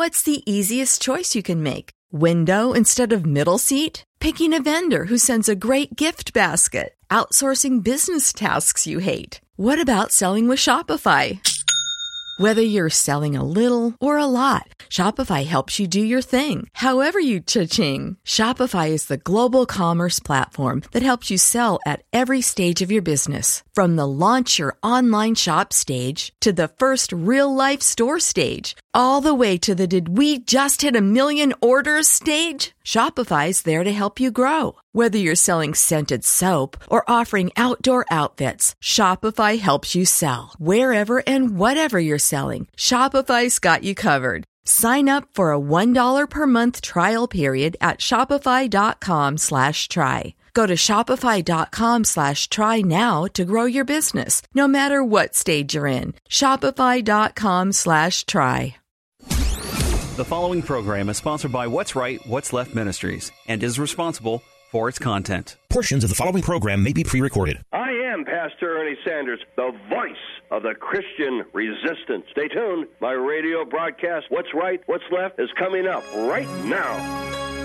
What's the easiest choice you can make? Window instead of middle seat? Picking a vendor who sends a great gift basket? Outsourcing business tasks you hate? What about selling with Shopify? Whether you're selling a little or a lot, Shopify helps you do your thing, however you cha-ching. Shopify is the global commerce platform that helps you sell at every stage of your business. From the launch your online shop stage to the first real-life store stage, all the way to the did we just hit a million orders stage. Shopify's there to help you grow. Whether you're selling scented soap or offering outdoor outfits, Shopify helps you sell. Wherever and whatever you're selling, Shopify's got you covered. Sign up for a $1 per month trial period at shopify.com/try. Go to shopify.com/try now to grow your business, no matter what stage you're in. Shopify.com/try. The following program is sponsored by What's Right, What's Left Ministries and is responsible for its content. Portions of the following program may be pre-recorded. I am Pastor Ernie Sanders, the voice of the Christian resistance. Stay tuned. My radio broadcast, What's Right, What's Left, is coming up right now.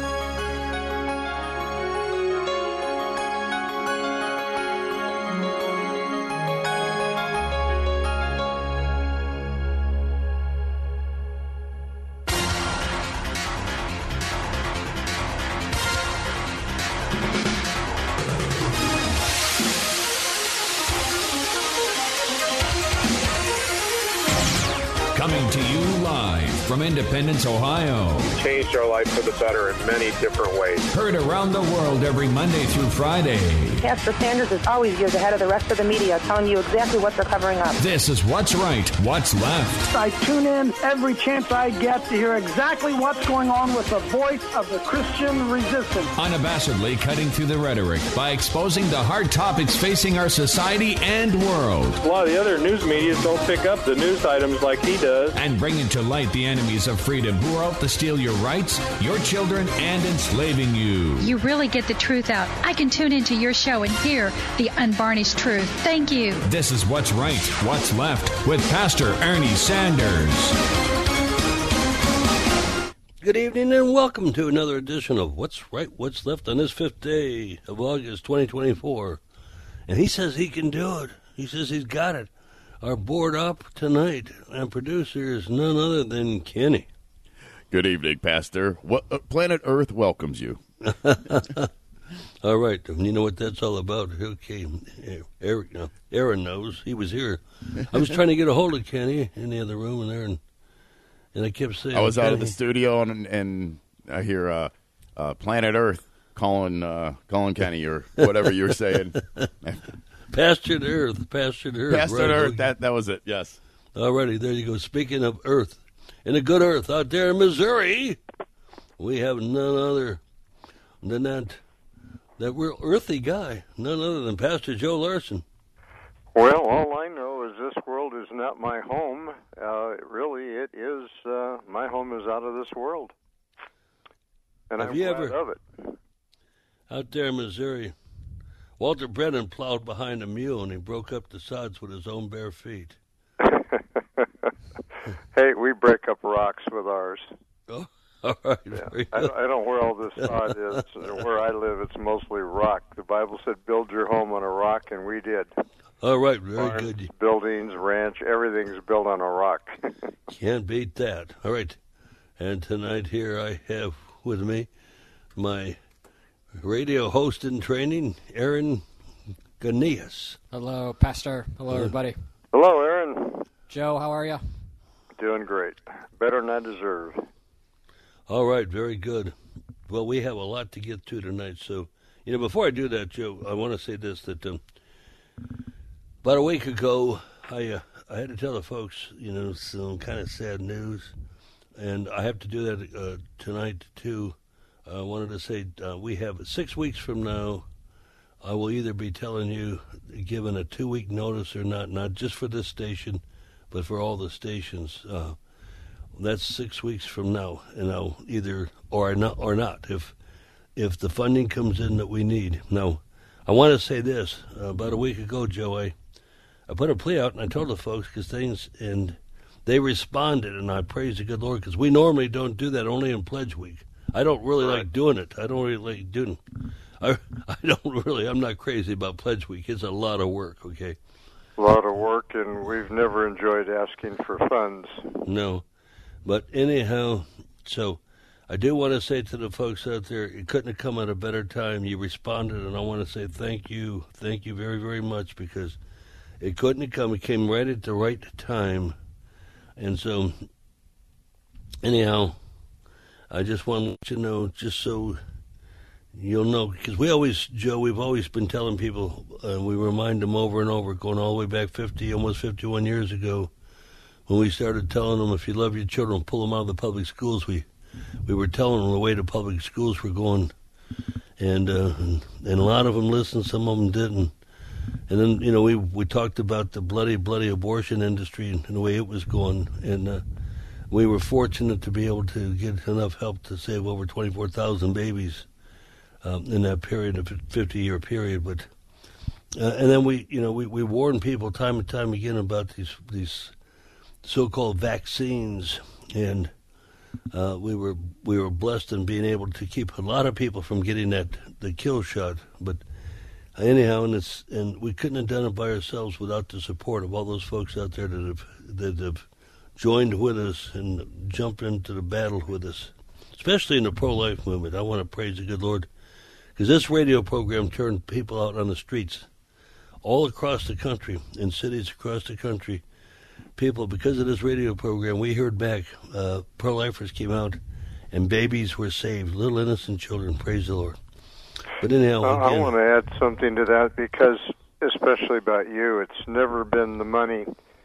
Coming to you live from Independence, Ohio. Changed our life for the better in many different ways. Heard around the world every Monday through Friday. Pastor Sanders is always years ahead of the rest of the media, telling you exactly what they're covering up. This is What's Right, What's Left. I tune in every chance I get to hear exactly what's going on with the voice of the Christian resistance. Unabashedly cutting through the rhetoric by exposing the hard topics facing our society and world. A lot of the other news media don't pick up the news items like he does. And bringing to light the enemies of freedom who are out to steal your rights, your children, and enslaving you. You really get the truth out. I can tune into your show and hear the unvarnished truth. Thank you. This is What's Right, What's Left with Pastor Ernie Sanders. Good evening and welcome to another edition of What's Right, What's Left on this 5th day of August 2024. And he says he can do it. He says he's got it. Our board up tonight and producer is none other than Kenny. Good evening, Pastor. Planet Earth welcomes you. All right. You know what that's all about. Okay. Aaron knows. He was here. I was trying to get a hold of Kenny in the other room in there, and I kept saying... I was out of the studio, and I hear Planet Earth calling Kenny or whatever you were saying. Pastured Earth. Pastured Earth, that was it, yes. All righty, there you go. Speaking of Earth, in a good Earth out there in Missouri, we have none other than that real earthy guy, none other than Pastor Joe Larson. Well, all I know is this world is not my home. It is, my home is out of this world. And I'm glad of it. Out there in Missouri, Walter Brennan plowed behind a mule, and he broke up the sods with his own bare feet. Hey, we break up rocks with ours. Oh, all right. Yeah. I don't know where all this sod is. Where I live, it's mostly rock. The Bible said, build your home on a rock, and we did. All right, very Farms, good. Buildings, ranch, everything's built on a rock. Can't beat that. All right. And tonight here I have with me my radio host in training, Aaron Ganias. Hello, Pastor. Hello, everybody. Hello, Aaron. Joe, how are you? Doing great. Better than I deserve. All right, very good. Well, we have a lot to get to tonight, so, before I do that, Joe, I want to say this, that about a week ago, I had to tell the folks, some kind of sad news, and I have to do that tonight, too. I wanted to say we have 6 weeks from now, I will either be telling you, given a 2-week notice or not just for this station, but for all the stations. That's 6 weeks from now, and I'll either or not if the funding comes in that we need. Now, I want to say this. About a week ago, Joe, I put a plea out, and I told the folks, because things, and they responded, and I praise the good Lord, because we normally don't do that, only in Pledge Week. I don't really like doing it. I don't really like doing it. I'm not crazy about Pledge Week. It's a lot of work, okay? A lot of work, and we've never enjoyed asking for funds. No. But anyhow, so I do want to say to the folks out there, it couldn't have come at a better time. You responded, and I want to say thank you. Thank you very, very much, because it couldn't have come. It came right at the right time. And so, anyhow, I just want to let you know, just so you'll know, because we've always been telling people, we remind them over and over, going all the way back almost 51 years ago, when we started telling them, if you love your children, pull them out of the public schools. We were telling them the way the public schools were going, and a lot of them listened, some of them didn't. And then, we talked about the bloody abortion industry and the way it was going, and we were fortunate to be able to get enough help to save over 24,000 babies in that period, of 50-year period. But and then we warned people time and time again about these so-called vaccines, and we were blessed in being able to keep a lot of people from getting the kill shot. But anyhow, and we couldn't have done it by ourselves without the support of all those folks out there that have joined with us and jumped into the battle with us, especially in the pro-life movement. I want to praise the good Lord, because this radio program turned people out on the streets all across the country, in cities across the country. People, because of this radio program, we heard back, pro-lifers came out, and babies were saved, little innocent children. Praise the Lord. But anyhow, I want to add something to that, because, especially about you, it's never been the money.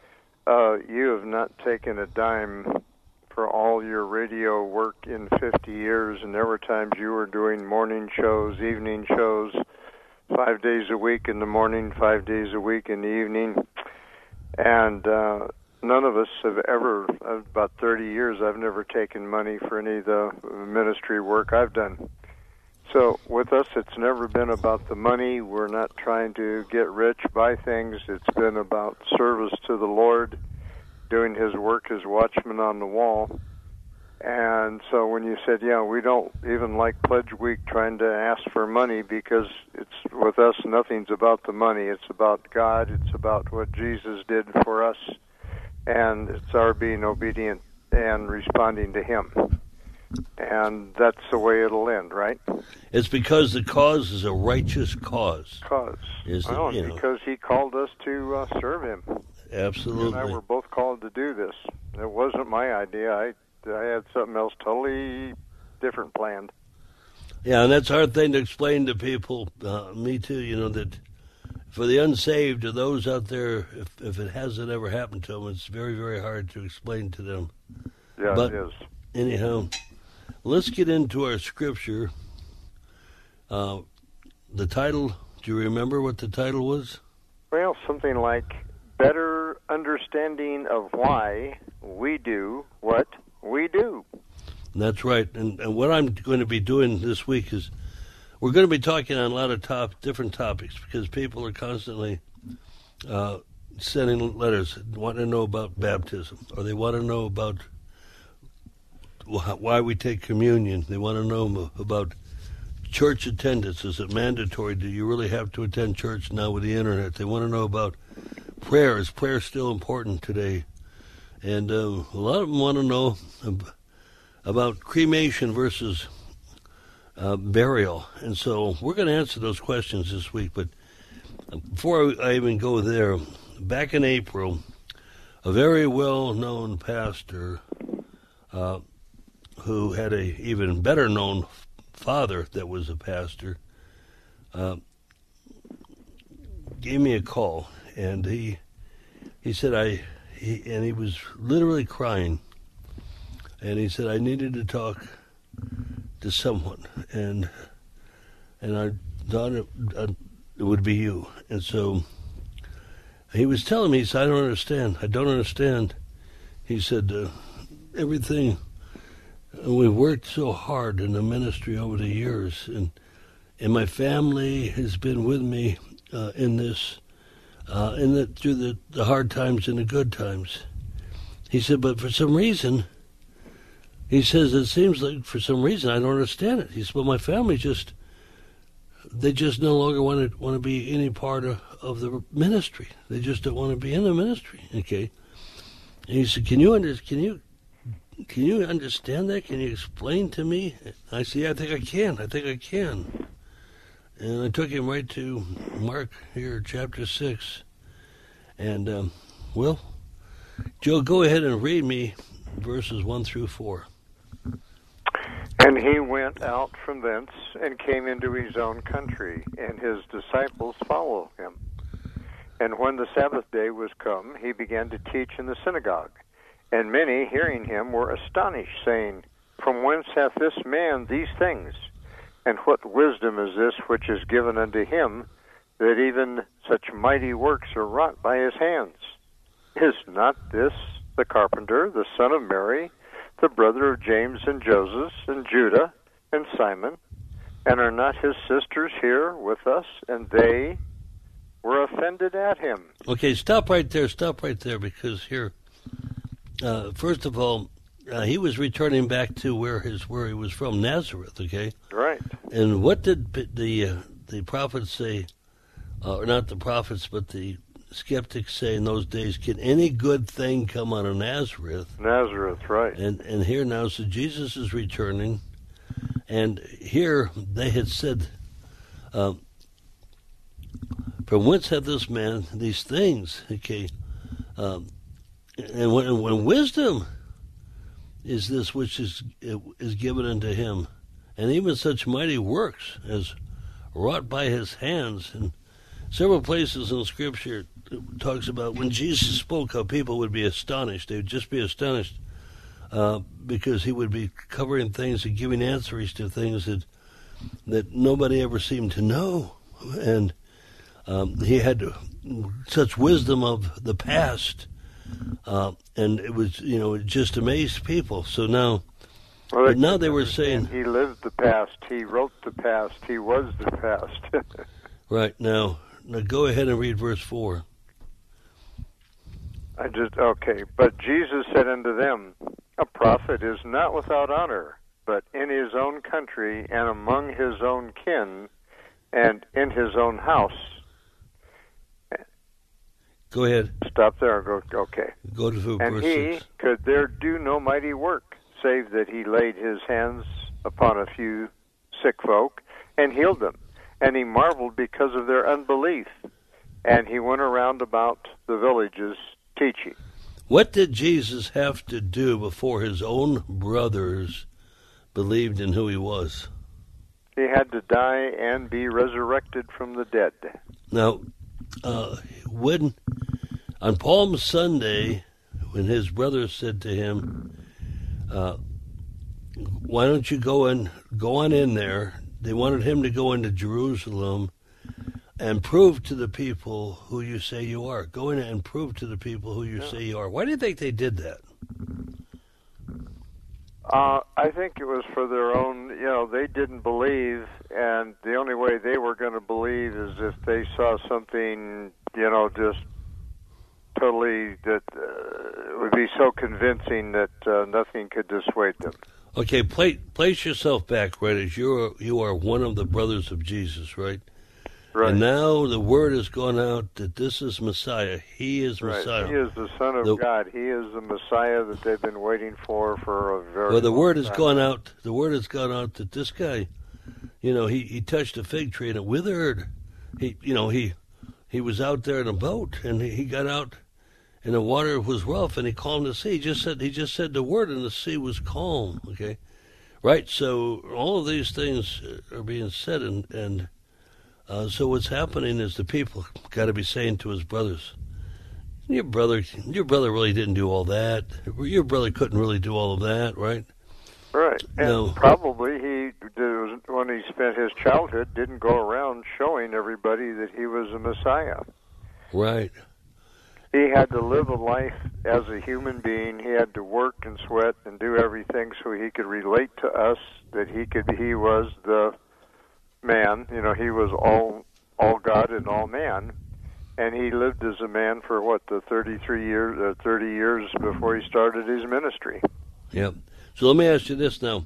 You have not taken a dime for all your radio work in 50 years, and there were times you were doing morning shows, evening shows, 5 days a week in the morning, 5 days a week in the evening. And none of us have ever, about 30 years, I've never taken money for any of the ministry work I've done. So with us, it's never been about the money. We're not trying to get rich, buy things. It's been about service to the Lord, doing His work as watchman on the wall. And so when you said, we don't even like Pledge Week trying to ask for money, because it's with us, nothing's about the money. It's about God. It's about what Jesus did for us. And it's our being obedient and responding to Him. And that's the way it'll end, right? It's because the cause is a righteous cause. Because He called us to serve Him. Absolutely. You and I were both called to do this. It wasn't my idea. I had something else totally different planned. Yeah, and that's a hard thing to explain to people. Me too, that for the unsaved, or those out there, if it hasn't ever happened to them, it's very, very hard to explain to them. Yeah, but it is. Anyhow, let's get into our scripture. The title, do you remember what the title was? Well, something like Better Understanding of Why We Do What We Do. That's right. And what I'm going to be doing this week is we're going to be talking on a lot of different topics, because people are constantly sending letters, wanting to know about baptism, or they want to know about why we take communion. They want to know about church attendance. Is it mandatory? Do you really have to attend church now with the internet? They want to know about prayer. Is prayer still important today? And a lot of them want to know about cremation versus burial. And so we're going to answer those questions this week. But before I even go there, back in April, a very well-known pastor who had a even better-known father that was a pastor gave me a call, and he said he was literally crying, and he said I needed to talk to someone, and I thought it would be you. And so he was telling me, he said, I don't understand. He said, everything, we've worked so hard in the ministry over the years, and my family has been with me in this, through the hard times and the good times. He said, but for some reason, he says, it seems like for some reason I don't understand it. He said, but my family they just no longer want to be any part of the ministry. They just don't want to be in the ministry. Okay. And he said, can you understand that? Can you explain to me? I said, yeah, I think I can. And I took him right to Mark here, chapter 6. And, well, Joe, go ahead and read me verses 1 through 4. And he went out from thence and came into his own country, and his disciples followed him. And when the Sabbath day was come, he began to teach in the synagogue. And many, hearing him, were astonished, saying, From whence hath this man these things? And what wisdom is this which is given unto him, that even such mighty works are wrought by his hands? Is not this the carpenter, the son of Mary, the brother of James and Joseph and Judah and Simon? And are not his sisters here with us? And they were offended at him. Okay, stop right there, because here, first of all, he was returning back to where he was from, Nazareth, okay? Right. And what did the prophets say, or not the prophets, but the skeptics say in those days, can any good thing come out of Nazareth? Nazareth, right. And here now, so Jesus is returning, and here they had said, from whence hath this man these things? Okay, and when wisdom is this which is given unto him, and even such mighty works as wrought by his hands. And several places in Scripture it talks about when Jesus spoke, how people would be astonished. They would just be astonished because he would be covering things and giving answers to things that nobody ever seemed to know. And he had such wisdom of the past, and it was, it just amazed people. So now, but now they were saying he lived the past, he wrote the past, he was the past. Right now go ahead and read verse 4. Okay. But Jesus said unto them, A prophet is not without honor, but in his own country and among his own kin and in his own house. Go ahead. Stop there. Okay. Go to verse 6. And he could there do no mighty work, save that he laid his hands upon a few sick folk and healed them. And he marveled because of their unbelief. And he went around about the villages teaching. What did Jesus have to do before his own brothers believed in who he was? He had to die and be resurrected from the dead. Now, when on Palm Sunday, when his brothers said to him, why don't you go on in there? They wanted him to go into Jerusalem and prove to the people who you say you are. Go in and prove to the people who you say you are. Why do you think they did that? I think it was for their own, they didn't believe, and the only way they were going to believe is if they saw something, just totally that would be so convincing that nothing could dissuade them. Okay, place yourself back, right, as you are one of the brothers of Jesus, right? Right. And now the word has gone out that this is Messiah. He is right. Messiah. He is the Son of God. He is the Messiah that they've been waiting for a very well, the word has time. gone out. The word has gone out that this guy, he touched a fig tree and it withered. He was out there in a boat and he got out and the water was rough and he calmed the sea. He just said the word and the sea was calm. Okay, right. So all of these things are being said and so what's happening is the people got to be saying to his brothers, your brother really didn't do all that. Your brother couldn't really do all of that, right? Right. And no. Probably when he spent his childhood, didn't go around showing everybody that he was a Messiah. Right. He had to live a life as a human being. He had to work and sweat and do everything so he could relate to us, that he was the man, he was all God and all man, And he lived as a man for, the 30 years before he started his ministry. Yep. So let me ask you this now.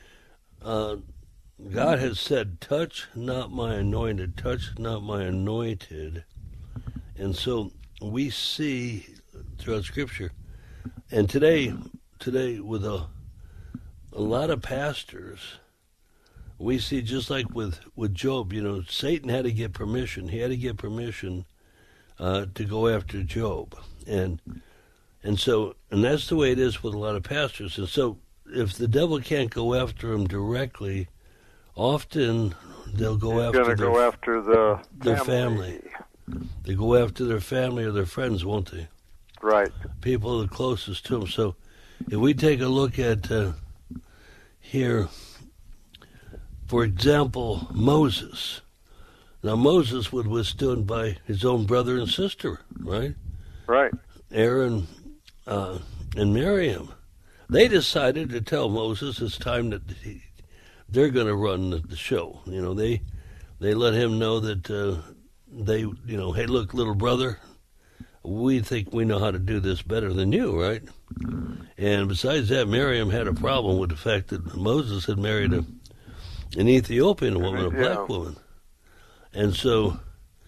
God has said, touch not my anointed, touch not my anointed. And so we see throughout Scripture, and today with a lot of pastors, we see just like with Job, Satan had to get permission. He had to get permission to go after Job. And that's the way it is with a lot of pastors. And so if the devil can't go after him directly, often they'll go after their family. They go after their family or their friends, won't they? Right. People the closest to them. So if we take a look at here, for example, Moses. Now, Moses was withstood by his own brother and sister, right? Right. Aaron and Miriam. They decided to tell Moses it's time that they're going to run the show. They let him know that hey, look, little brother, we think we know how to do this better than you, right? And besides that, Miriam had a problem with the fact that Moses had married an Ethiopian woman, a black woman. And so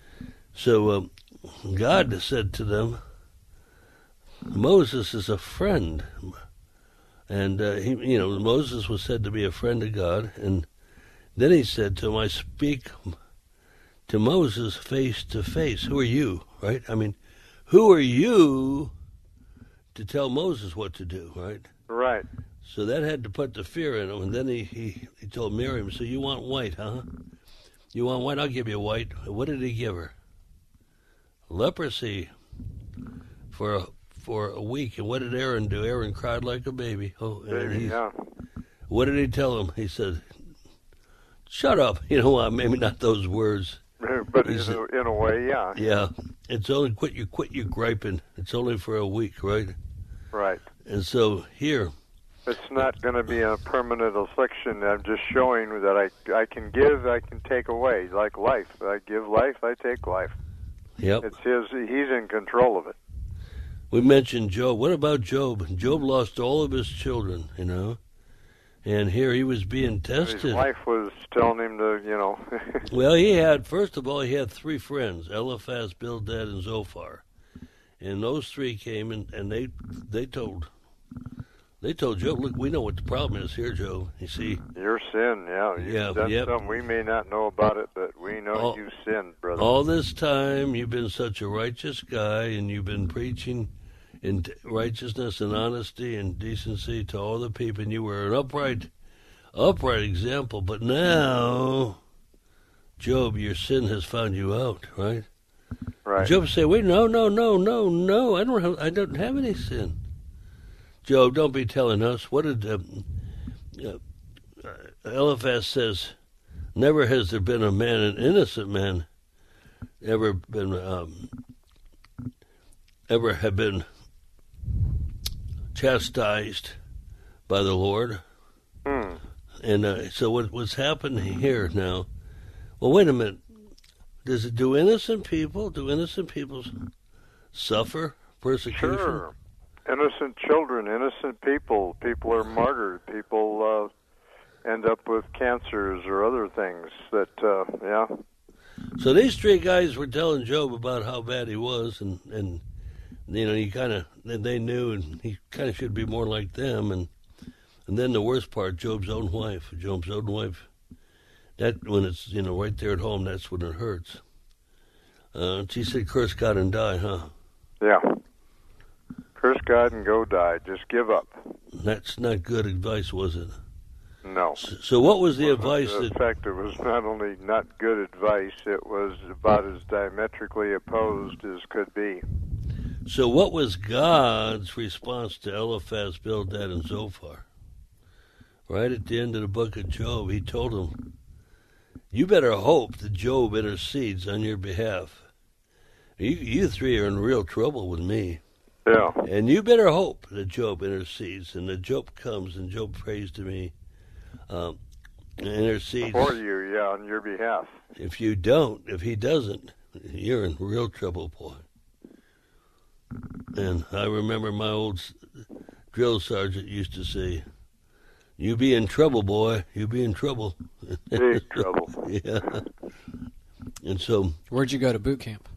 God said to them, Moses is a friend. And, Moses was said to be a friend of God. And then he said to him, I speak to Moses face to face. Who are you, right? I mean, who are you to tell Moses what to do, right? Right. So that had to put the fear in him. And then he told Miriam, so you want white, huh? You want white? I'll give you white. What did he give her? Leprosy for a week. And what did Aaron do? Aaron cried like a baby. What did he tell him? He said, shut up. You know what? Maybe not those words. But in a way, yeah. Yeah. It's only quit your griping. It's only for a week, right? Right. And so here, it's not going to be a permanent affliction. I'm just showing that I can give, I can take away, like life. I give life, I take life. Yep. It's he's in control of it. We mentioned Job. What about Job? Job lost all of his children, and here he was being tested. His wife was telling him to, Well, first of all, he had three friends, Eliphaz, Bildad, and Zophar. And those three came and they told Job, look, we know what the problem is here, Job. You see, your sin, you've done something we may not know about it, but we know you sinned, brother. All this time, you've been such a righteous guy, and you've been preaching in righteousness and honesty and decency to all the people, and you were an upright example. But now, Job, your sin has found you out, right? Right. Job say, wait, no, I don't have any sin. Job, don't be telling us. What did Eliphaz says? Never has there been an innocent man, ever have been chastised by the Lord. And so what's happening here now? Well, wait a minute. Do innocent people suffer persecution? Sure. Innocent children, innocent people are martyred. People end up with cancers or other things that, So these three guys were telling Job about how bad he was, and they knew, and he kind of should be more like them. And then the worst part, Job's own wife, that when it's, right there at home, that's when it hurts. She said, curse God and die, huh? Yeah. Curse God and go die. Just give up. That's not good advice, was it? No. So what was the advice? In fact, it was not only not good advice, it was about as diametrically opposed as could be. So what was God's response to Eliphaz, Bildad, and Zophar? Right at the end of the book of Job, he told them, you better hope that Job intercedes on your behalf. You three are in real trouble with me. Yeah. And you better hope that Job intercedes, and that Job comes and Job prays to me, intercedes for you, on your behalf. If he doesn't, you're in real trouble, boy. And I remember my old drill sergeant used to say, "You be in trouble, boy. You be in trouble." Big trouble. Yeah. And so, where'd you go to boot camp?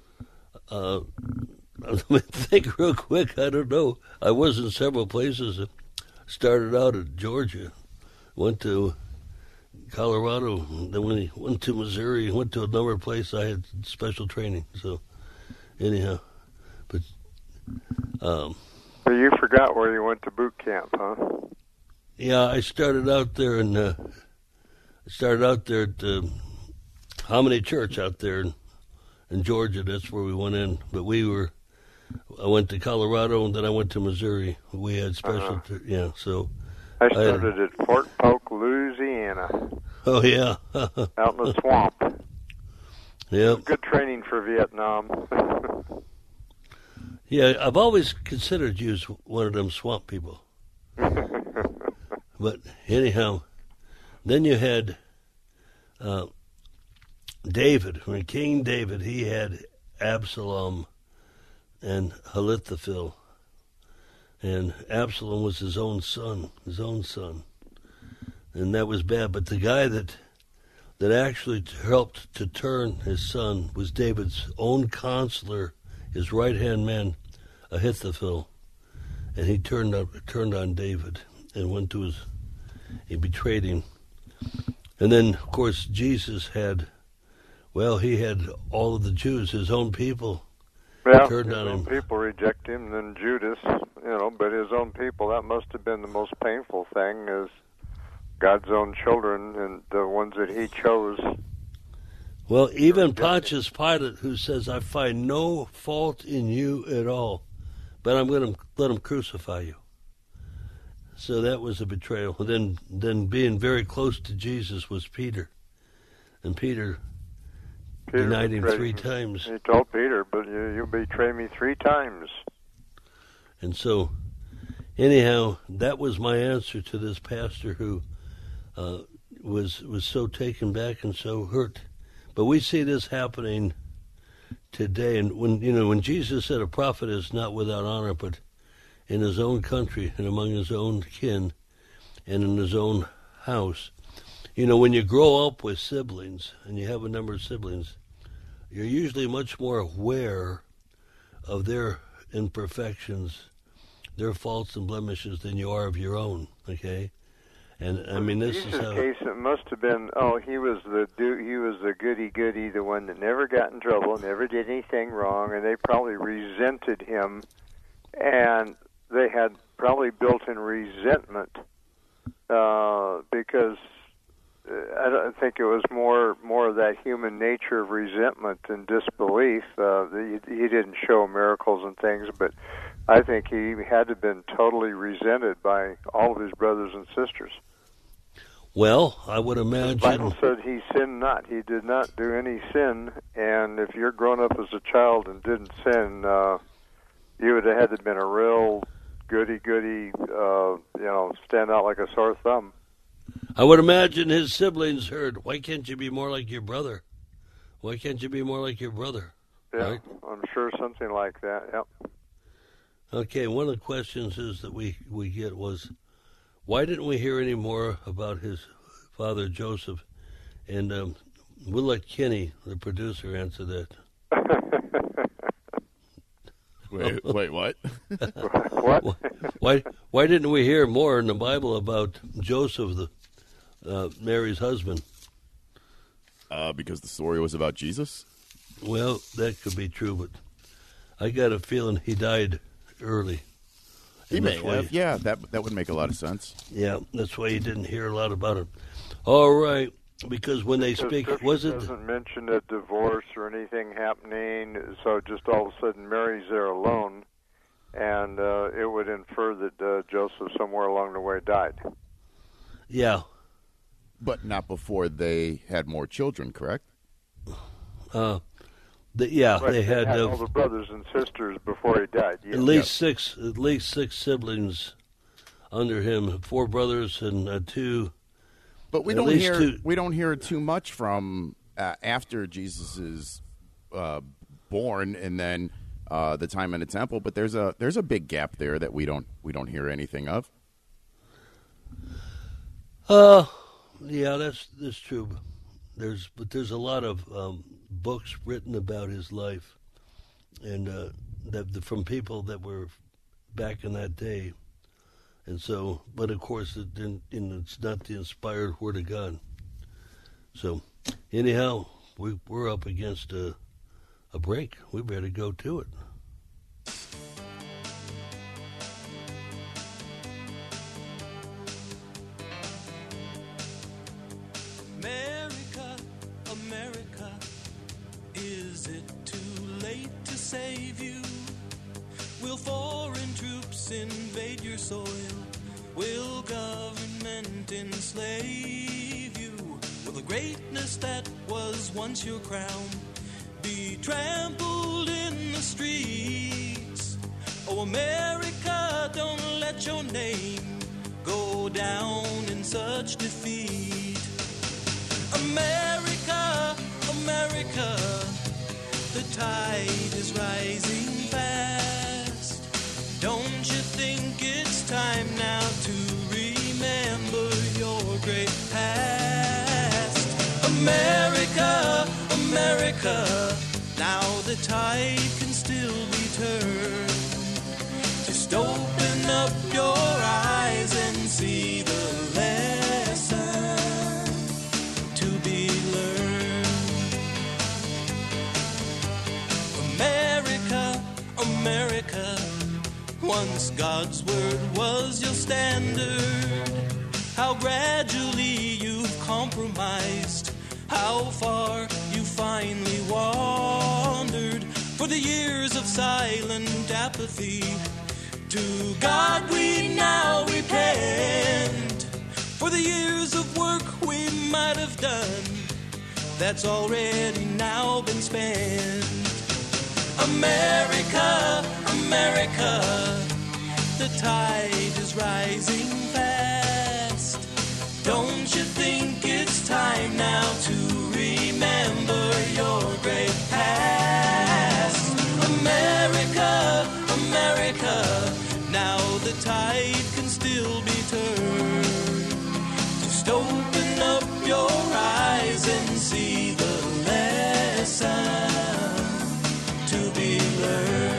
Let me think real quick. I don't know. I was in several places. Started out at Georgia, went to Colorado, then went to Missouri, went to a number of places. I had special training. So, anyhow, but Well, you forgot where you went to boot camp, huh? Yeah, I started out there at Hominy Church out there in Georgia. That's where we went in. But I went to Colorado, and then I went to Missouri. We had special, so. I started at Fort Polk, Louisiana. Oh, yeah. Out in the swamp. Yeah. Good training for Vietnam. Yeah, I've always considered you as one of them swamp people. But anyhow, then you had David. When King David, he had Absalom and Ahithophel. And Absalom was his own son. And that was bad. But the guy that actually helped to turn his son was David's own counselor, his right-hand man, Ahithophel. And he turned on David and he betrayed him. And then, of course, Jesus had all of the Jews, his own people, turned on him. His own people reject him, then Judas, but his own people, that must have been the most painful thing, is God's own children and the ones that he chose. Well, even Pontius Pilate, who says, "I find no fault in you at all, but I'm going to let them crucify you." So that was a betrayal. And then being very close to Jesus was Peter. And Peter denied him 3 times. He told Peter, "But you betray me 3 times. And so, anyhow, that was my answer to this pastor who was so taken back and so hurt. But we see this happening today. And when Jesus said a prophet is not without honor, but in his own country and among his own kin and in his own house. When you grow up with siblings and you have a number of siblings, you're usually much more aware of their imperfections, their faults and blemishes than you are of your own, okay? And I mean, this is how. In Jesus' case, it must have been. He was the goody-goody, the one that never got in trouble, never did anything wrong, and they probably resented him, and they had probably built-in resentment because I don't think it was more of that human nature of resentment and disbelief. He didn't show miracles and things, but I think he had to have been totally resented by all of his brothers and sisters. Well, I would imagine. The Bible said he sinned not. He did not do any sin, and if you're grown up as a child and didn't sin, you would have had to have been a real goody-goody, stand out like a sore thumb. I would imagine his siblings heard, "Why can't you be more like your brother? Why can't you be more like your brother?" Yeah, right? I'm sure something like that, yep. Okay, one of the questions is that we get was, why didn't we hear any more about his father, Joseph? And we'll let Kenny, the producer, answer that. Wait, what? What? Why didn't we hear more in the Bible about Joseph, Mary's husband? Because the story was about Jesus? Well, that could be true, but I got a feeling he died early. He may have. Yeah, that would make a lot of sense. Yeah, that's why you didn't hear a lot about it. All right, because when they speak, was it doesn't mention a divorce or anything happening, so just all of a sudden Mary's there alone, and it would infer that Joseph somewhere along the way died. Yeah, but not before they had more children, correct? Right, they had all the brothers and sisters before he died. Yeah. At least six siblings under him, 4 brothers and 2. But we don't hear too much from after Jesus's born, and then the time in the temple. But there's a big gap there that we don't hear anything of. Yeah, that's true. There's a lot of books written about his life, and from people that were back in that day, and so. But of course, it's not the inspired word of God. So, anyhow, we're up against a break. We better go to it. America, is it too late to save you? Will foreign troops invade your soil? Will government enslave you? Will the greatness that was once your crown be trampled in the streets? Oh, America, don't let your name go down in such defeat. America, America, the tide is rising fast. Don't you think it's time now to remember your great past? America, America, now the tide can still be turned. Just open up your eyes and see the lesson to be learned. America, America, once God's word was your standard. How gradually you've compromised, how far you finally wandered. For the years of silent apathy, to God we now repent. For the years of work we might have done, that's already now been spent. America, America, the tide is rising fast. Don't you think it's time now to remember your great past? America, America, now the tide can still be turned. Just open up your eyes and see the lesson to be learned.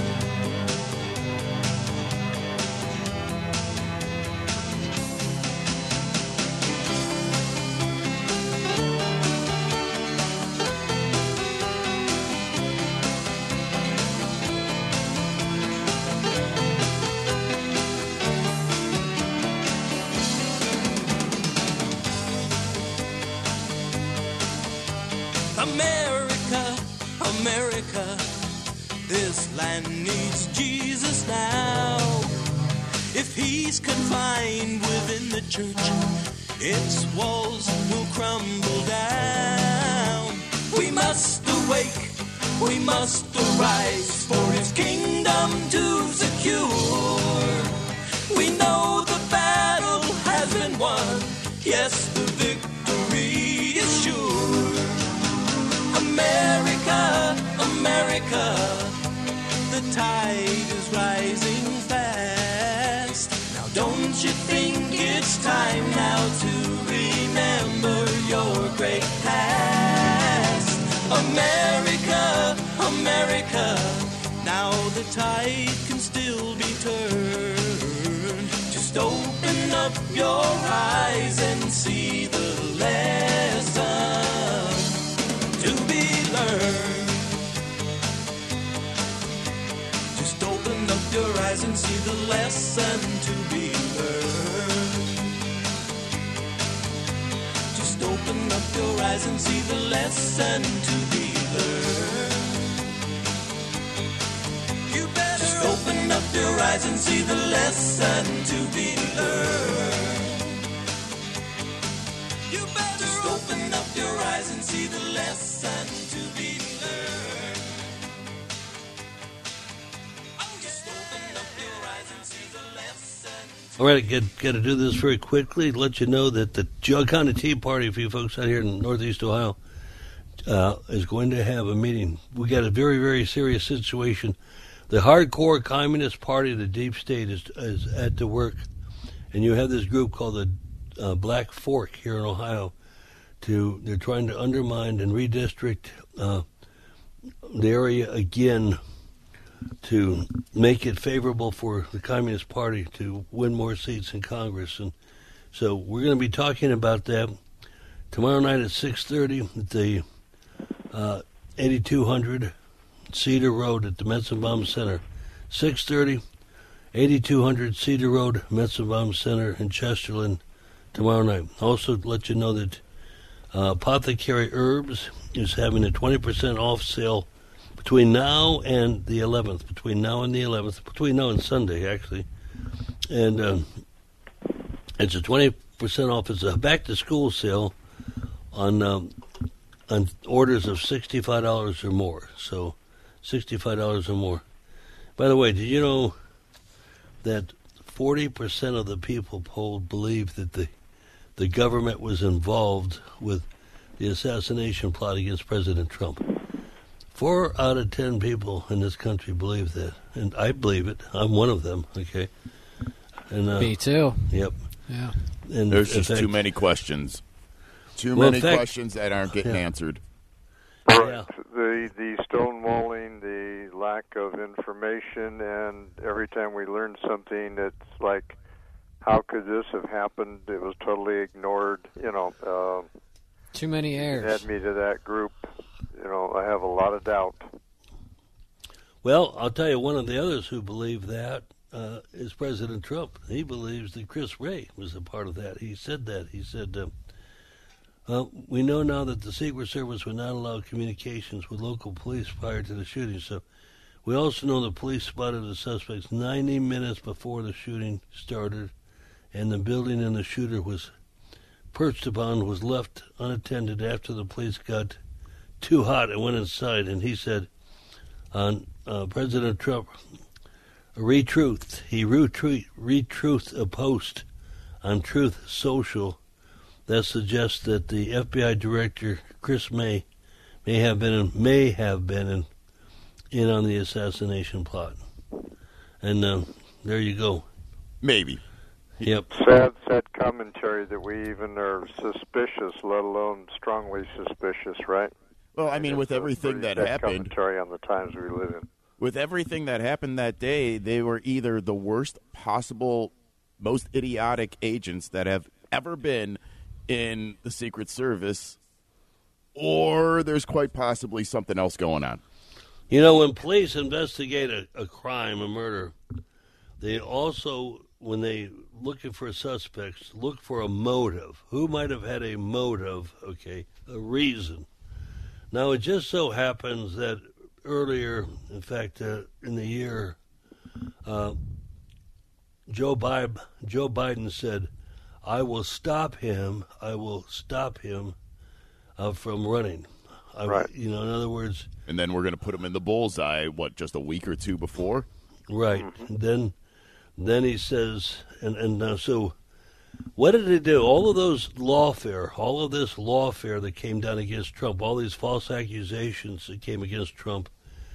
America, America, this land needs Jesus now. If he's confined within the church, its walls will crumble down. We must awake, we must arise for his kingdom to secure. We know the battle has been won, yes, the victory is sure. America, America, the tide is rising fast. Now don't you think it's time now to remember your great past? America, America, now the tide can still be turned. Just open up your eyes and see the lesson to be learned. Just open up your eyes and see the lesson to be learned. Just open up your eyes and see the lesson to be learned. You better just open up your eyes and see the lesson to be learned. You better just open up your eyes and see the lesson to be learned. Oh, just open up your eyes and see the lesson. All right, I got to do this very quickly. Let you know that the Jug County Tea Party, for you folks out here in Northeast Ohio, is going to have a meeting. We got a very, very serious situation. The hardcore Communist Party, the deep state, is at the work, and you have this group called the Black Fork here in Ohio. They're trying to undermine and redistrict the area again to make it favorable for the Communist Party to win more seats in Congress. And so we're going to be talking about that tomorrow night at 6:30 at the 8200 Cedar Road at the Metzenbaum Center. 6:30, 8200 Cedar Road, Metzenbaum Center in Chesterland tomorrow night. Also, let you know that Apothecary Herbs is having a 20% off sale between now and the 11th. Between now and Sunday, actually. And it's a 20% off. It's a back-to-school sale on orders of $65 or more. So $65 or more. By the way, did you know that 40% of the people polled believe that the government was involved with the assassination plot against President Trump? 4 out of 10 people in this country believe that, and I believe it. I'm one of them. Okay, and me too. Yep. Yeah. And there's just too many questions. Too many questions that aren't getting answered. Right. Yeah. The stonewalling, the lack of information, and every time we learn something, it's like, how could this have happened? It was totally ignored. Too many errors. Add me to that group. I have a lot of doubt. Well, I'll tell you, one of the others who believe that is President Trump. He believes that Chris Wray was a part of that. He said that. He said, we know now that the Secret Service would not allow communications with local police prior to the shooting. So we also know the police spotted the suspects 90 minutes before the shooting started, and the building and the shooter was perched upon was left unattended after the police got too hot and went inside. And he said, President Trump retruthed a post on Truth Social that suggests that the FBI director Chris May have been in on the assassination plot. And there you go. Maybe. Yep. Sad commentary that we even are suspicious, let alone strongly suspicious, right? Well, I mean, with everything that happened, commentary on the times we live in. With everything that happened that day, they were either the worst possible, most idiotic agents that have ever been in the Secret Service, or there's quite possibly something else going on. When police investigate a crime, a murder, they also, when they looking for suspects, look for a motive. Who might have had a motive, a reason. Now, it just so happens that earlier, in fact, in the year, Joe Biden said, I will stop him from running. Right. In other words. And then we're going to put him in the bullseye, just a week or two before? Right. Mm-hmm. Then he says, and so what did he do? All of this lawfare that came down against Trump, all these false accusations that came against Trump,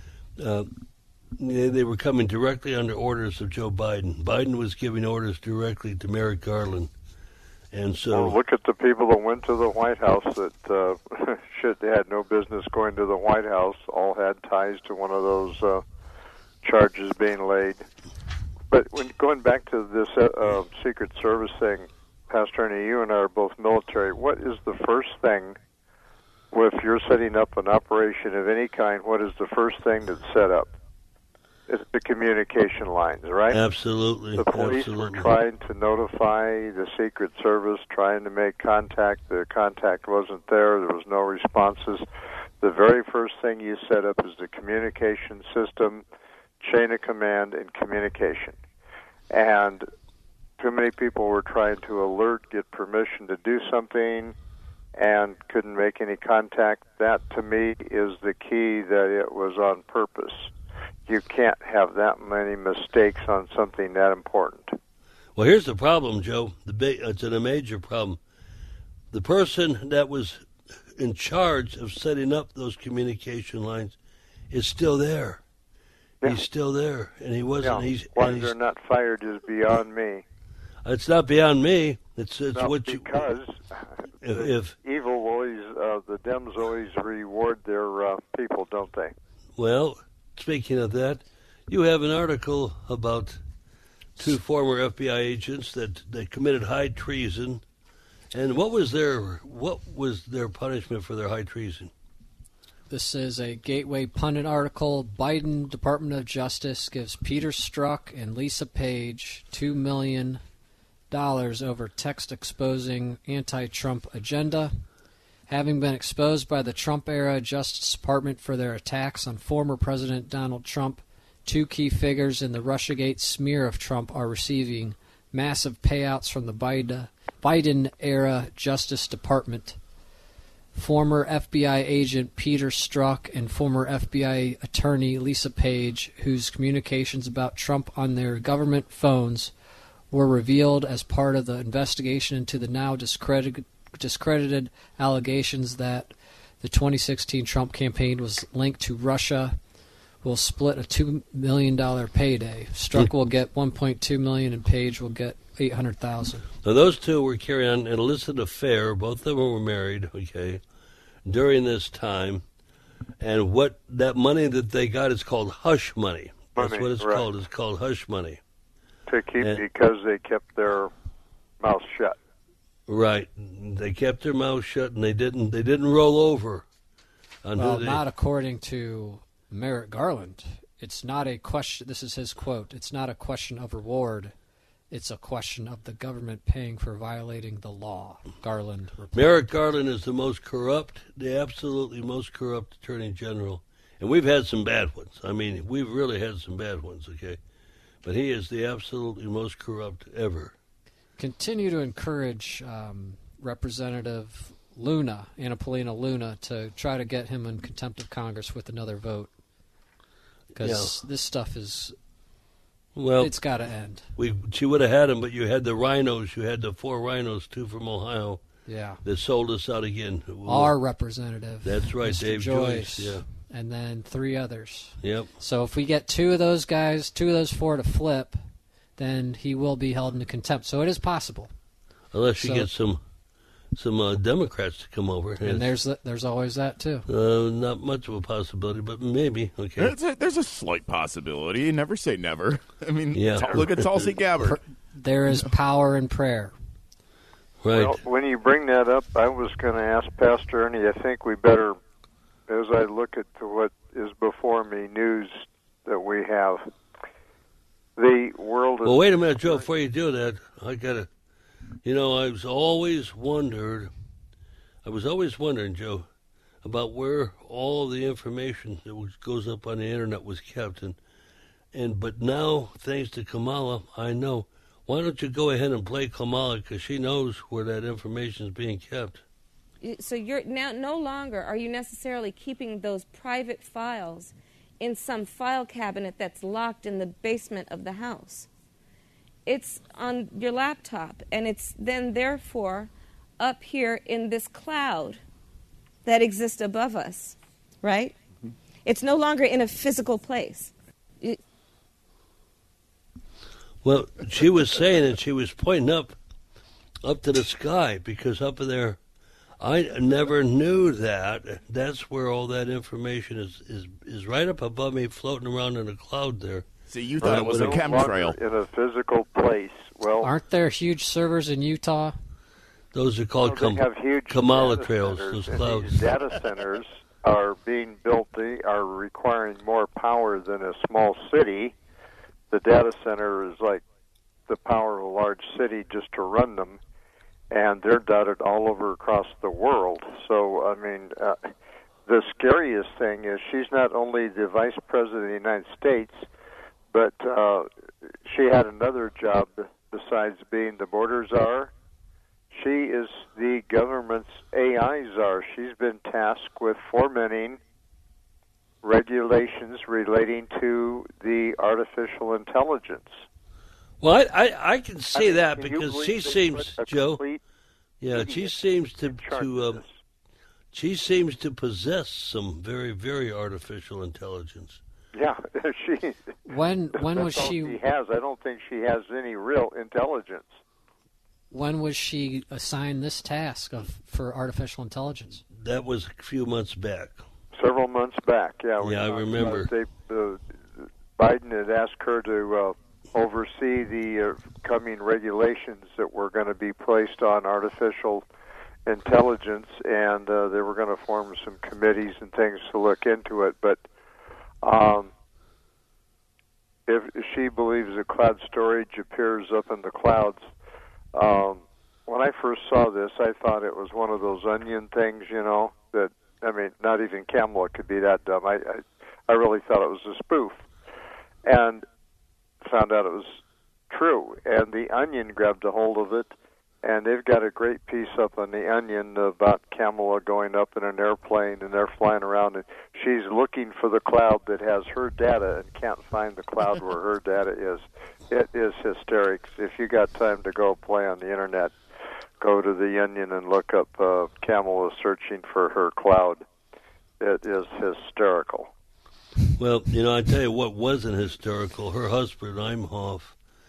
they were coming directly under orders of Joe Biden. Biden was giving orders directly to Merrick Garland. And so, well, look at the people that went to the White House that they had no business going to the White House, all had ties to one of those charges being laid. But going back to this Secret Service thing, Pastor Ernie, you and I are both military. What is the first thing, if you're setting up an operation of any kind, what is the first thing that's set up? It's the communication lines, right? Absolutely. The police were trying to notify the Secret Service, trying to make contact. The contact wasn't there. There was no responses. The very first thing you set up is the communication system, chain of command, and communication. And too many people were trying to alert, get permission to do something, and couldn't make any contact. That, to me, is the key, that it was on purpose. You can't have that many mistakes on something that important. Well, here's the problem, Joe. It's a major problem. The person that was in charge of setting up those communication lines is still there. Yeah. He's still there, and he wasn't. Yeah. Why they're not fired is beyond me. It's not beyond me. It's no, what because if evil always the Dems always reward their people, don't they? Well, speaking of that, you have an article about 2 former FBI agents that committed high treason, and what was their punishment for their high treason? This is a Gateway Pundit article. Biden Department of Justice gives Peter Strzok and Lisa Page $2 million over text exposing anti-Trump agenda. Having been exposed by the Trump-era Justice Department for their attacks on former President Donald Trump, 2 key figures in the Russiagate smear of Trump are receiving massive payouts from the Biden-era Justice Department. Former FBI agent Peter Strzok and former FBI attorney Lisa Page, whose communications about Trump on their government phones were revealed as part of the investigation into the now discredited allegations that the 2016 Trump campaign was linked to Russia, will split a $2 million payday. Strzok will get $1.2 million and Page will get $800,000. Now those two were carrying on an illicit affair. Both of them were married, okay, during this time. And what that money that they got is called hush money. That's what it's called. It's called hush money. To keep, because they kept their mouth shut. Right. They kept their mouth shut, and they didn't roll over. Well, not according to Merrick Garland. It's not a question. This is his quote. It's not a question of reward. It's a question of the government paying for violating the law. Garland replied. Merrick Garland is the most corrupt, the absolutely most corrupt attorney general. And we've had some bad ones. I mean, we've really had some bad ones, okay? But he is the absolutely most corrupt ever. Continue to encourage Representative Luna, Annapolina Luna, to try to get him in contempt of Congress with another vote. Because this stuff is... Well, it's got to end. She would have had him, but you had the rhinos. You had the 4 rhinos, 2 from Ohio. Yeah. That sold us out again. Our representative. That's right, Mr. Dave Joyce. Yeah. And then 3 others. Yep. So if we get 2 of those guys, 2 of those 4 to flip, then he will be held into contempt. So it is possible. Unless you get some Democrats to come over. And there's always that, too. Not much of a possibility, but maybe. Okay. There's a slight possibility. Never say never. I mean, yeah. Look at Tulsi Gabbard. There is power in prayer. Right. Well, when you bring that up, I was going to ask Pastor Ernie, I think we better, as I look at what is before me, news that we have, the world is... Well, wait a minute, Joe, before you do that, I got to... You know, I was always wondering, Joe, about where all the information that goes up on the internet was kept. But now, thanks to Kamala, I know. Why don't you go ahead and play Kamala, because she knows where that information is being kept. So you're now no longer are you necessarily keeping those private files in some file cabinet that's locked in the basement of the house. It's on your laptop, and it's then therefore up here in this cloud that exists above us, right? Mm-hmm. It's no longer in a physical place. Well, she was saying that she was pointing up to the sky, because up there, I never knew that. That's where all that information is right up above me, floating around in a cloud there. See, you thought it was a chemtrail. In a physical place. Well, aren't there huge servers in Utah? Those are called Kamala trails, those clouds. These data centers are being built. They are requiring more power than a small city. The data center is like the power of a large city just to run them, and they're dotted all over across the world. So, I mean, the scariest thing is she's not only the vice president of the United States, but she had another job besides being the border czar. She is the government's AI czar. She's been tasked with fomenting regulations relating to the artificial intelligence. Well, I can see that, because she seems, Joe. Yeah, she seems to she seems to possess some very, very artificial intelligence. Yeah, she. When was all she? She has. I don't think she has any real intelligence. When was she assigned this task for artificial intelligence? That was a few months back. Several months back, yeah. Yeah, I remember. Biden had asked her to oversee the coming regulations that were going to be placed on artificial intelligence, and they were going to form some committees and things to look into it. But if she believes that cloud storage appears up in the clouds, when I first saw this, I thought it was one of those onion things, that, I mean, not even Kamala could be that dumb. I really thought it was a spoof. And found out it was true. And the Onion grabbed a hold of it, and they've got a great piece up on the Onion about Kamala going up in an airplane, and they're flying around, and she's looking for the cloud that has her data and can't find the cloud where her data is. It is hysterics. If you got time to go play on the Internet, go to the Onion and look up Kamala searching for her cloud. It is hysterical. Well, I tell you what wasn't hysterical. Her husband, Imhoff,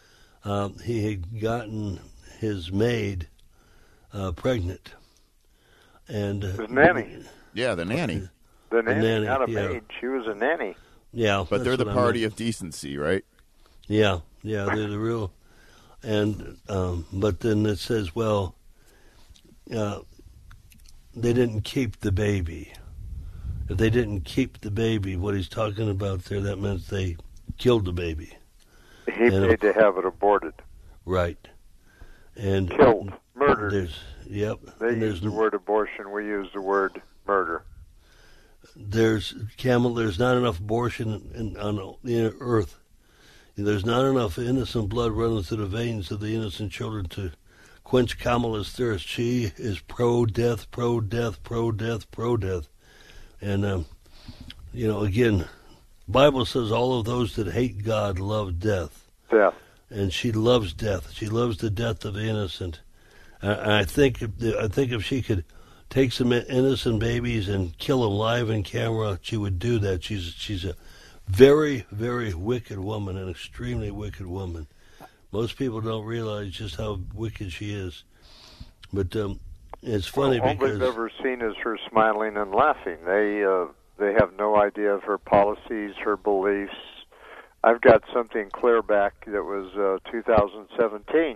he had gotten his maid pregnant. And his nanny. Yeah, the nanny. The nanny, not a yeah. maid. She was a nanny. Yeah. But they're the party of decency, right? Yeah, they're the real. And but then it says, well, they didn't keep the baby. If they didn't keep the baby, what he's talking about there, that meant they killed the baby. He paid to have it aborted. Right. And killed, murdered. Yep. They use the word abortion. We use the word murder. There's not enough abortion on the earth. There's not enough innocent blood running through the veins of the innocent children to quench Kamala's thirst. She is pro-death, pro-death, pro-death, pro-death. And, again, Bible says all of those that hate God love death. Death. And she loves death. She loves the death of the innocent. And I think if she could take some innocent babies and kill them live on camera, she would do that. She's a very, very wicked woman, an extremely wicked woman. Most people don't realize just how wicked she is. But it's funny all because they've ever seen is her smiling and laughing. They have no idea of her policies, her beliefs. I've got something clear back that was 2017,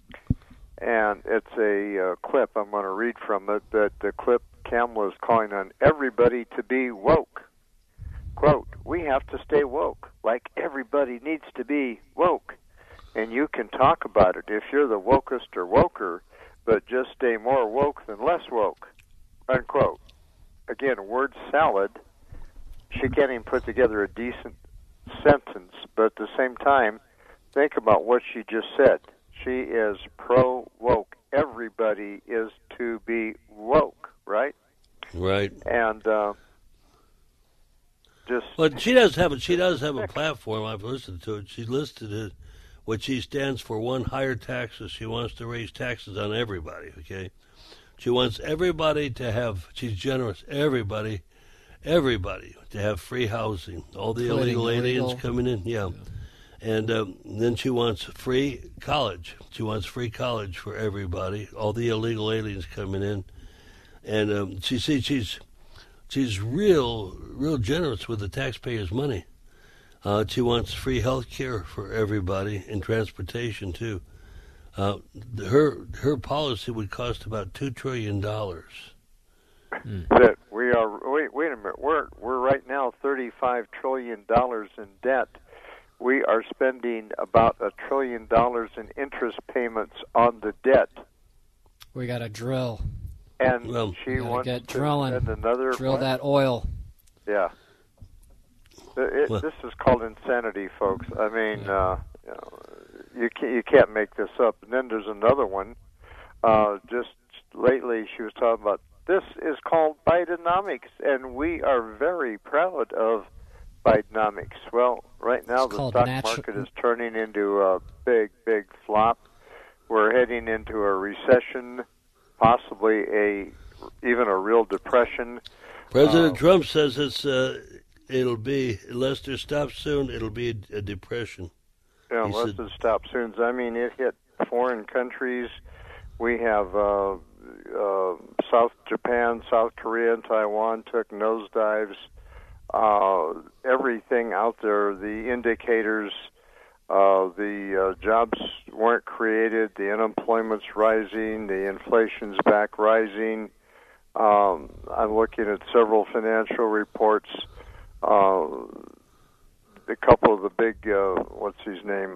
and it's a clip. I'm going to read from it, but the clip, Kamala is calling on everybody to be woke. Quote, "We have to stay woke, like everybody needs to be woke. And you can talk about it if you're the wokest or woker, but just stay more woke than less woke." Unquote. Again, word salad. She can't even put together a decent sentence, but at the same time, think about what she just said. She is pro-woke. Everybody is to be woke, right? Right. And But she does have a platform. I've listened to it. She listed it. What she stands for: one, higher taxes. She wants to raise taxes on everybody. Okay, she wants everybody to have. She's generous. Everybody to have free housing. All the illegal aliens coming in. Yeah. And then she wants free college. She wants free college for everybody. All the illegal aliens coming in, and she's real generous with the taxpayers' money. She wants free health care for everybody and transportation too. Her policy would cost about $2 trillion. That we are. Wait a minute. We're right now $35 trillion in debt. We are spending about $1 trillion in interest payments on the debt. We got to drill. And she wants get to drilling. spend another drill that oil. Yeah. This is called insanity, folks. I mean, you can't make this up. And then there's another one. Just lately, she was talking about this is called Bidenomics, and we are very proud of Bidenomics. Well, right now the stock market is turning into a big flop. We're heading into a recession, possibly a even a real depression. President Trump says it'll be, unless they're stopped soon, it'll be a depression. Yeah, unless it stops soon. I mean, it hit foreign countries. We have South Japan, South Korea, and Taiwan took nosedives. Everything out there, the indicators, the jobs weren't created, the unemployment's rising, the inflation's back rising. I'm looking at several financial reports. A couple of the big, what's his name?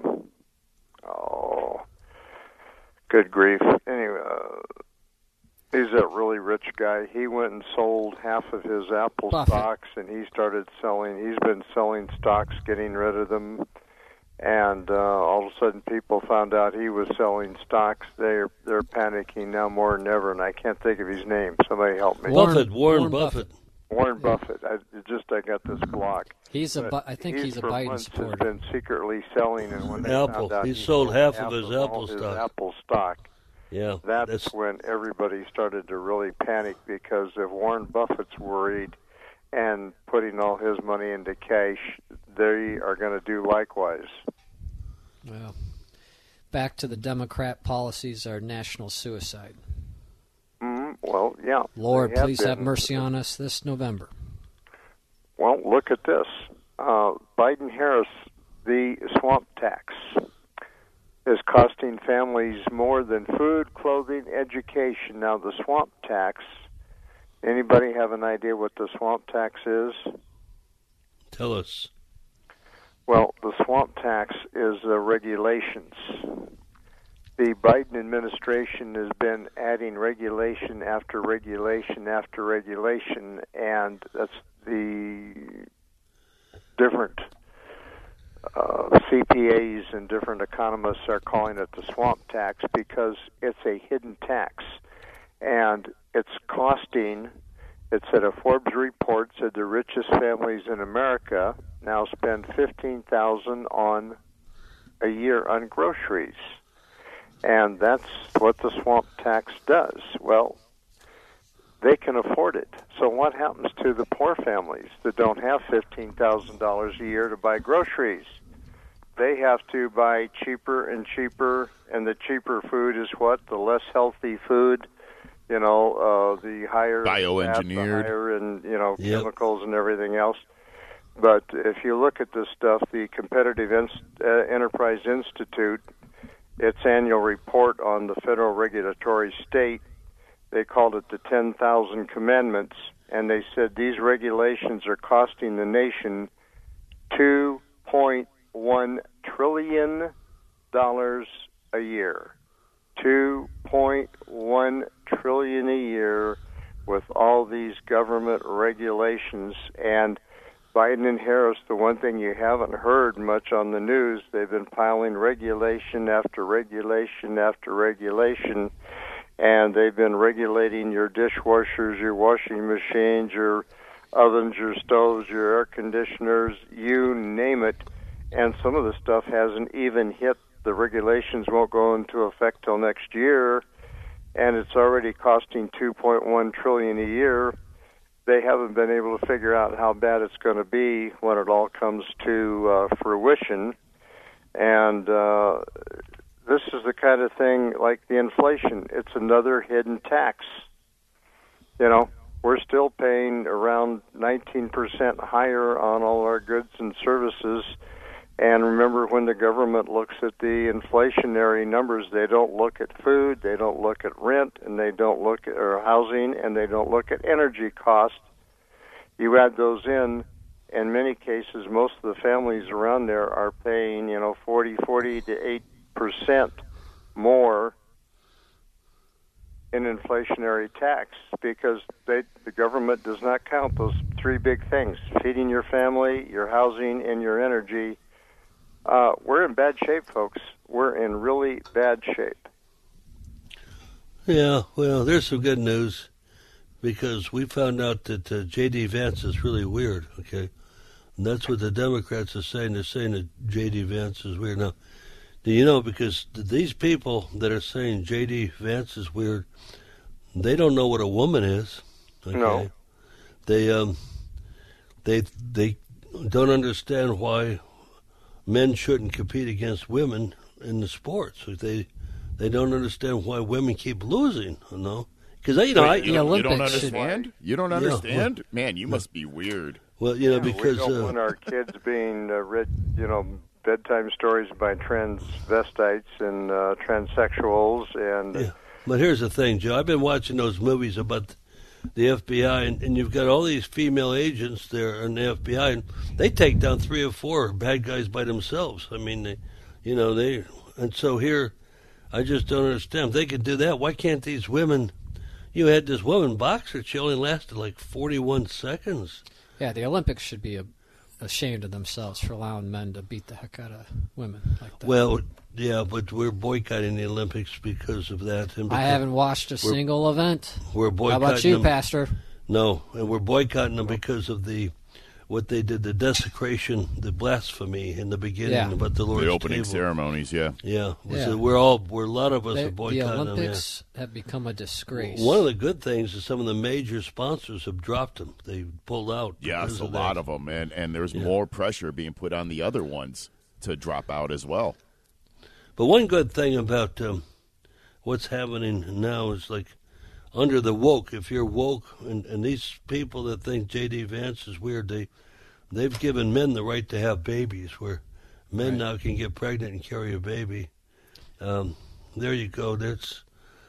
Good grief. Anyway, he's that really rich guy. He went and sold half of his Apple stocks, and he started selling. He's been selling stocks, getting rid of them. And all of a sudden, people found out he was selling stocks. They're panicking now more than ever, and I can't think of his name. Somebody help me. Warren Buffett. Warren Buffett. I got this block. I think he's a Biden supporter. Has been secretly selling, and when they Apple, found out he sold half of his Apple his stock. Apple stock. Yeah, that's when everybody started to really panic, because if Warren Buffett's worried and putting all his money into cash, they are going to do likewise. Well, back to the Democrat policies are national suicide. Well, yeah. Lord, please have mercy on us this November. Well, look at this. Biden-Harris, the swamp tax is costing families more than food, clothing, education. Now, the swamp tax, anybody have an idea what the swamp tax is? Tell us. Well, the swamp tax is the regulations. The Biden administration has been adding regulation after regulation after regulation, and that's the different CPAs and different economists are calling it the swamp tax because it's a hidden tax. And it's costing, it said a Forbes report said the richest families in America now spend $15,000 on a year on groceries. And that's what the swamp tax does. Well, they can afford it. So what happens to the poor families that don't have $15,000 a year to buy groceries? They have to buy cheaper and cheaper, and the cheaper food is what? The less healthy food, the higher bioengineered, the higher and chemicals and everything else. But if you look at this stuff, the Competitive Enterprise Institute, its annual report on the federal regulatory state, they called it the 10,000 Commandments, and they said these regulations are costing the nation $2.1 trillion a year. $2.1 trillion a year with all these government regulations. And Biden and Harris, the one thing you haven't heard much on the news, they've been piling regulation after regulation after regulation, and they've been regulating your dishwashers, your washing machines, your ovens, your stoves, your air conditioners, you name it. And some of the stuff hasn't even hit. The regulations won't go into effect till next year, and it's already costing $2.1 trillion a year. They haven't been able to figure out how bad it's going to be when it all comes to fruition. And this is the kind of thing like the inflation. It's another hidden tax. We're still paying around 19% higher on all our goods and services. And remember, when the government looks at the inflationary numbers, they don't look at food, they don't look at rent, and they don't look at housing, and they don't look at energy costs. You add those in many cases, most of the families around there are paying, 40 to 8% more in inflationary tax because the government does not count those three big things: feeding your family, your housing, and your energy. We're in bad shape, folks. We're in really bad shape. Yeah, well, there's some good news because we found out that J.D. Vance is really weird, okay? And that's what the Democrats are saying. They're saying that J.D. Vance is weird. Now, do you know, because these people that are saying J.D. Vance is weird, they don't know what a woman is. Okay? No. They don't understand why men shouldn't compete against women in the sports. They don't understand why women keep losing. You know, because you don't understand. You don't understand, Yeah. Man. You must be weird. Well, you know, because we don't want our kids being read, bedtime stories by transvestites and transsexuals and. Yeah. But here's the thing, Joe. I've been watching those movies about the FBI, and you've got all these female agents there in the FBI, and they take down 3 or 4 bad guys by themselves. I mean, and so here, I just don't understand. If they could do that, why can't these women? You had this woman boxer; she only lasted like 41 seconds. Yeah, the Olympics should be ashamed of themselves for allowing men to beat the heck out of women like that. Well, yeah, but we're boycotting the Olympics because of that. And I haven't watched a single event. We're boycotting. How about you, them. Pastor? No, and we're boycotting them because of what they did, the desecration, the blasphemy in the beginning about the Lord's the opening table. ceremonies. Yeah. So we're a lot of us are boycotting the them. Olympics have become a disgrace. One of the good things is some of the major sponsors have dropped them. They pulled out. Yes, a lot of them, and there's more pressure being put on the other ones to drop out as well. But one good thing about what's happening now is like under the woke. If you're woke, and these people that think J.D. Vance is weird, they've given men the right to have babies, where men now can get pregnant and carry a baby. There you go. Those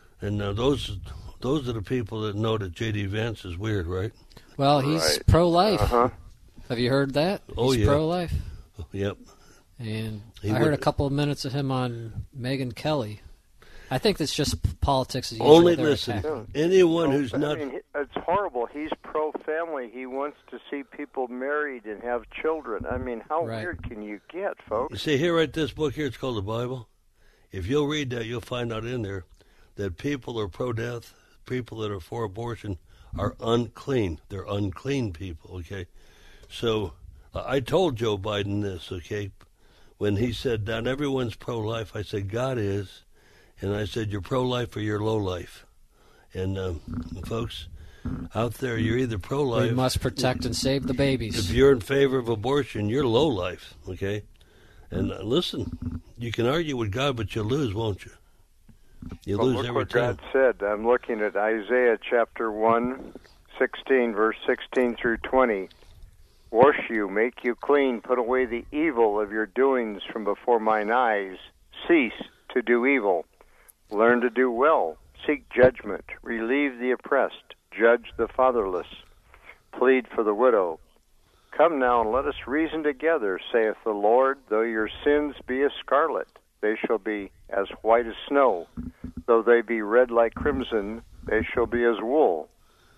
are the people that know that J.D. Vance is weird, right? Well, he's pro-life. Uh-huh. Have you heard that? He's pro-life. Yep. And I heard a couple of minutes of him on Megyn Kelly. I think that's just politics. As usual. Only listen. Anyone who's not. I mean, it's horrible. He's pro-family. He wants to see people married and have children. I mean, how weird can you get, folks? You see, here, right, this book here, it's called the Bible. If you'll read that, you'll find out in there that people are pro-death, people that are for abortion are unclean. They're unclean people, okay? So I told Joe Biden this, okay? When he said, not everyone's pro-life, I said, God is. And I said, you're pro-life or you're low-life. And, folks, out there, you're either pro-life. We must protect and save the babies. If you're in favor of abortion, you're low-life, okay? And listen, you can argue with God, but you'll lose, won't you? You lose every what time. God said. I'm looking at Isaiah chapter 1, 16, verse 16 through 20. Wash you, make you clean, put away the evil of your doings from before mine eyes. Cease to do evil. Learn to do well. Seek judgment. Relieve the oppressed. Judge the fatherless. Plead for the widow. Come now and let us reason together, saith the Lord. Though your sins be as scarlet, they shall be as white as snow. Though they be red like crimson, they shall be as wool.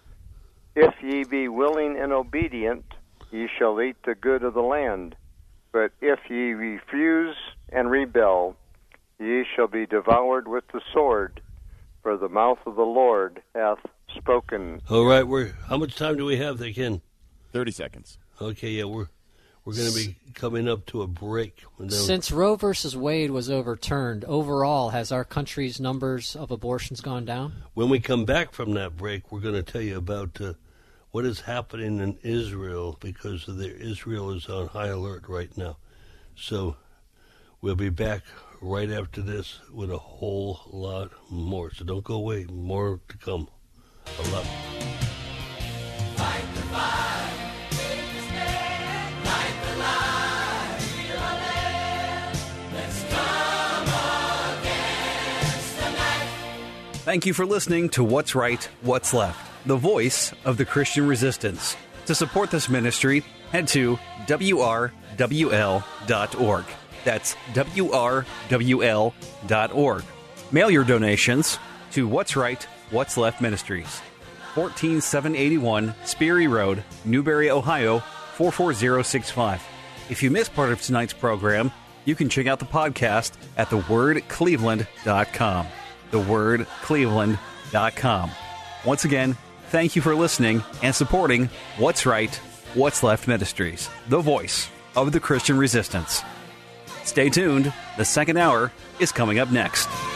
If ye be willing and obedient, ye shall eat the good of the land. But if ye refuse and rebel, ye shall be devoured with the sword, for the mouth of the Lord hath spoken. All right, how much time do we have there, Ken? 30 seconds. Okay, yeah, we're going to be coming up to a break. Since Roe versus Wade was overturned, overall, has our country's numbers of abortions gone down? When we come back from that break, we're going to tell you about what is happening in Israel, because Israel is on high alert right now. So we'll be back right after this with a whole lot more. So don't go away. More to come. A lot. Fight the fight. Take the stand. Light the light. Feel the land. Let's come against the night. Thank you for listening to What's Right, What's Left, the voice of the Christian resistance. To support this ministry, head to WRWL.org. That's WRWL.org. Mail your donations to What's Right, What's Left Ministries, 14781 Sperry Road, Newberry, Ohio, 44065. If you missed part of tonight's program, you can check out the podcast at thewordcleveland.com. Thewordcleveland.com. Once again, thank you for listening and supporting What's Right, What's Left Ministries, the voice of the Christian resistance. Stay tuned. The second hour is coming up next.